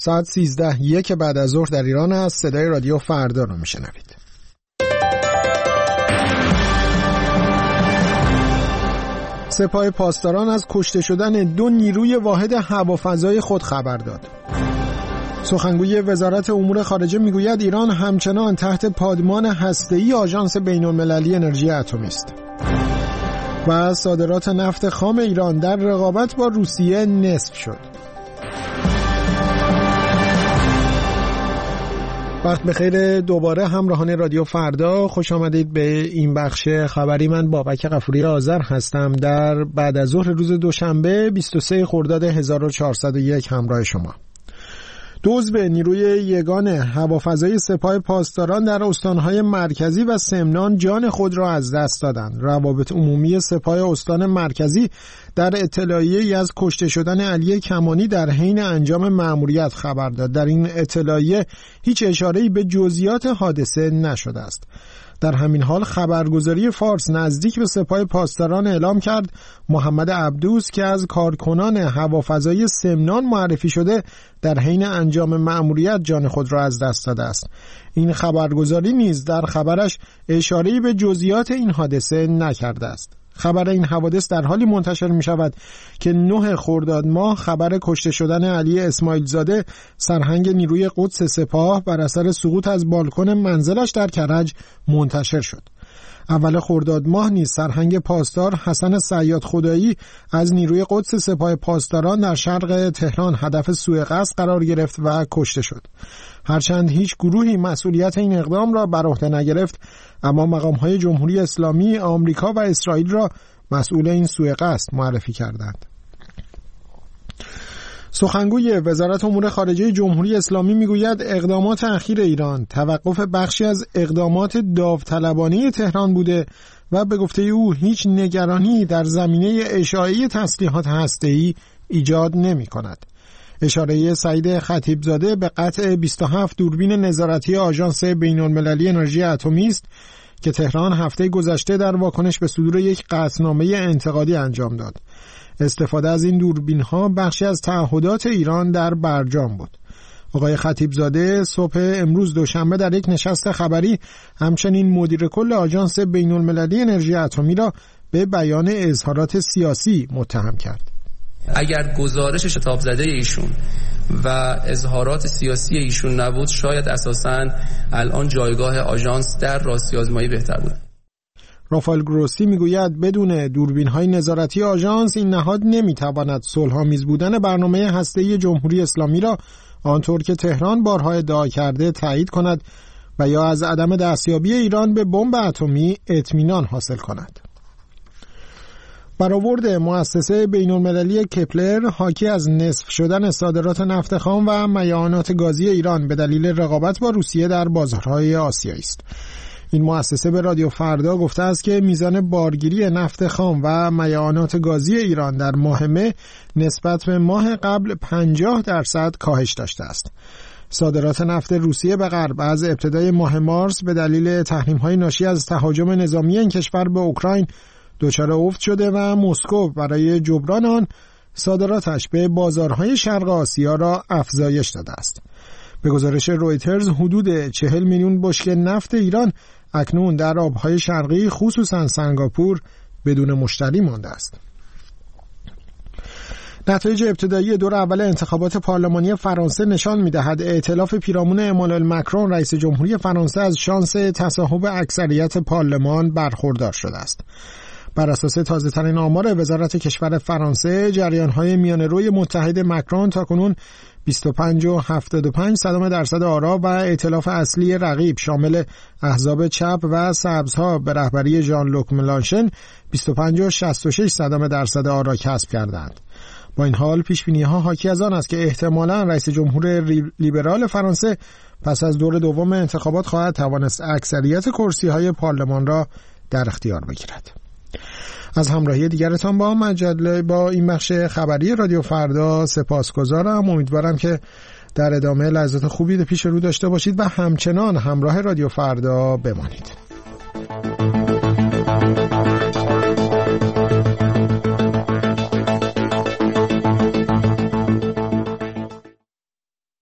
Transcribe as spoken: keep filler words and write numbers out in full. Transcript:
ساعت سیزده یک بعد از ظهر در ایران است. صدای رادیو فردا رو میشنوید. سپاه پاسداران از کشته شدن دو نیروی واحد هوافضای خود خبر داد. سخنگوی وزارت امور خارجه میگوید ایران همچنان تحت پادمان هسته‌ای آژانس بین‌المللی انرژی اتمی است. و صادرات نفت خام ایران در رقابت با روسیه نصف شد. وقت بخیر دوباره همراهان رادیو فردا، خوش آمدید به این بخش خبری. من بابک غفوری آذر هستم. در بعد از ظهر روز دوشنبه بیست و سوم خرداد هزار و چهارصد و یک همراه شما. دزد نیروی یگان هوافضای سپاه پاسداران در استانهای مرکزی و سمنان جان خود را از دست دادند. روابط عمومی سپاه استان مرکزی در اطلاعیه‌ای از کشته شدن علی کمانی در حین انجام مأموریت خبر داد. در این اطلاعیه هیچ اشاره‌ای به جزئیات حادثه نشده است. در همین حال خبرگزاری فارس نزدیک به سپاه پاسداران اعلام کرد محمد عبدوس که از کارکنان هوافضای سمنان معرفی شده در حین انجام مأموریت جان خود را از دست داده است. این خبرگزاری نیز در خبرش اشاره‌ای به جزئیات این حادثه نکرده است. خبر این حوادث در حالی منتشر می شود که نه خرداد ماه خبر کشته شدن علی اسماعیل زاده سرهنگ نیروی قدس سپاه بر اثر سقوط از بالکن منزلش در کرج منتشر شد. اول خرداد ماه نیز سرهنگ پاسدار حسن صیاد خدایی از نیروی قدس سپاه پاسداران در شرق تهران هدف سوء قصد قرار گرفت و کشته شد. هرچند هیچ گروهی مسئولیت این اقدام را بر عهده نگرفت، اما مقام‌های جمهوری اسلامی آمریکا و اسرائیل را مسئول این سوء قصد معرفی کردند. سخنگوی وزارت امور خارجه جمهوری اسلامی میگوید اقدامات اخیر ایران توقف بخشی از اقدامات داوطلبانه تهران بوده و به گفته او هیچ نگرانی در زمینه اشاعه تسلیحات هسته‌ای ایجاد نمی‌کند. اشاره سعید خطیبزاده به قطع بیست و هفت دوربین نظارتی آژانس بین‌المللی انرژی اتمی است که تهران هفته گذشته در واکنش به صدور یک قطعنامه انتقادی انجام داد. استفاده از این دوربین‌ها بخشی از تعهدات ایران در برجام بود. آقای خطیبزاده صبح امروز دوشنبه در یک نشست خبری همچنین مدیر کل آژانس بین‌المللی انرژی اتمی را به بیان اظهارات سیاسی متهم کرد. اگر گزارش شتاب زده ایشون و اظهارات سیاسی ایشون نبود، شاید اساساً الان جایگاه آژانس در راستی آزمایی بهتر بود. رافائل گروسی میگوید بدون دوربین‌های نظارتی آژانس این نهاد نمیتواند صلح‌آمیز بودن برنامه هسته‌ای جمهوری اسلامی را آنطور که تهران بارها ادعا کرده تایید کند و یا از عدم دستیابی ایران به بمب اتمی اطمینان حاصل کند. برآورد مؤسسه بین‌المللی کپلر حاکی از نصف شدن صادرات نفت خام و میعانات گازی ایران به دلیل رقابت با روسیه در بازارهای آسیایی است. این مؤسسه به رادیو فردا گفته است که میزان بارگیری نفت خام و میعانات گازی ایران در ماه مه نسبت به ماه قبل پنجاه درصد کاهش داشته است. صادرات نفت روسیه به غرب از ابتدای ماه مارس به دلیل تحریم‌های ناشی از تهاجم نظامی این کشور به اوکراین دچار افت شده و مسکو برای جبران آن صادراتش به بازارهای شرق آسیا را افزایش داده است. به گزارش رویترز حدود چهل میلیون بشکه نفت ایران اکنون در آبهای شرقی خصوصا سنگاپور بدون مشتری مانده است. نتایج ابتدایی دور اول انتخابات پارلمانی فرانسه نشان می‌دهد ائتلاف پیرامون امانوئل مکرون رئیس جمهوری فرانسه از شانس تصاحب اکثریت پارلمان برخوردار شده است. بر اساس تازه‌ترین آمار وزارت کشور فرانسه، جریان‌های میانه‌روی متحد مکرون تاکنون بیست و پنج و هفتاد و پنج صدام درصد آرا و ائتلاف اصلی رقیب شامل احزاب چپ و سبزها به رهبری ژان لوک ملانشن بیست و پنج و شصت و شش صدام درصد آرا کسب کردند. با این حال پیش‌بینی‌ها حاکی از آن است که احتمالاً رئیس جمهور لیبرال فرانسه پس از دور دوم انتخابات خواهد توانست اکثریت کرسی‌های پارلمان را در اختیار بگیرد. از همراهی دیگرتان با مجله با این بخش خبری رادیو فردا سپاسگزارم. امیدوارم که در ادامه لحظات خوبی پیش رو داشته باشید و همچنان همراه رادیو فردا بمانید.